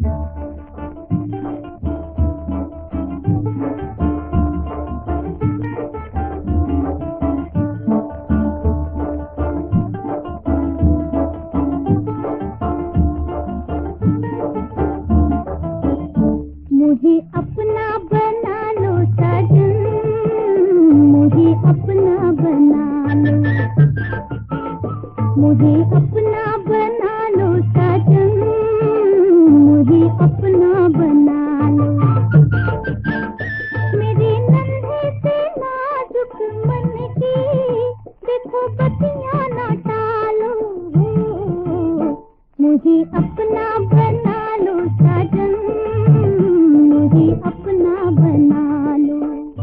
मुझे अपना बना लो साजन, मुझे अपना बना लो, मुझे अपना बना लो साजन, मुझे अपना बना लो। मेरे नन्हे से नाजुक मन की देखो बत्तियां ना टालो, मुझे अपना बना लो साजन, मुझे अपना बना लो।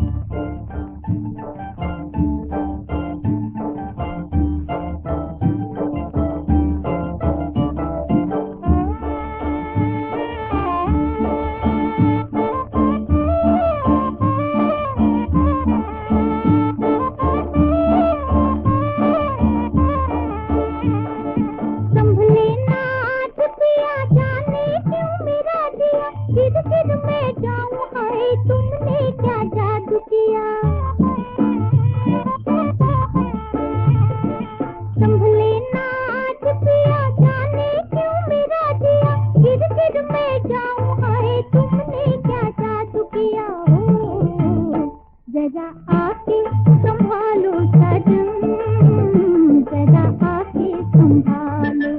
संभले नाच पिया जाने क्यों मेरा दिया, गिर गिर मैं जाऊं हाय तुमने क्या जादू किया। संभले नाच पिया जाने क्यों मेरा दिया, गिर गिर मैं जाऊं हाय तुमने क्या जादू किया। ओ जरा आके संभालो साजन, जरा आके संभालो,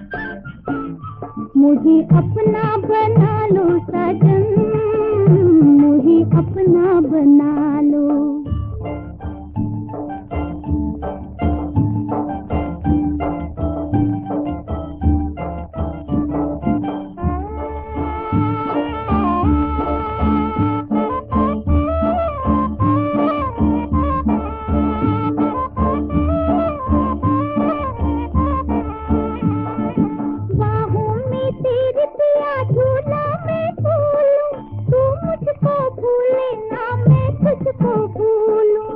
मुझे अपना बना लो साजन, मुझे अपना बना लो। बाहों में तेरे पिया झूला मैं झूलूं, तू मुझको भूले ना मैं तुझको भूलूं।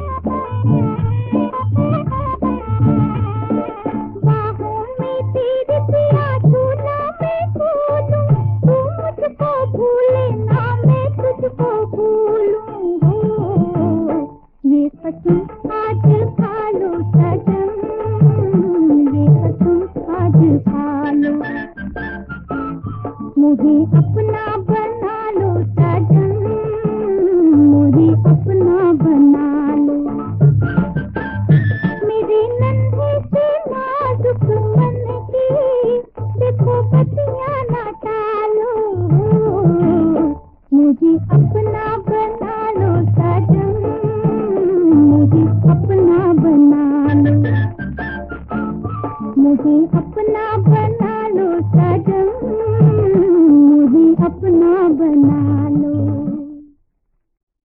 बाहों में तेरे पिया झूला मैं झूलूं, तू मुझको भूले ना मैं तुझको भूलूं। हो ये कसम आज खा लो सजन, ये कसम आज खा लो, मुझे अपना बना लो साजन, मुझे अपना बना लो। मेरे नन्हे से नाजुक मन की देखो बत्तियां ना टालो, मुझे अपना बना लो साजन, मुझे अपना बना लो, मुझे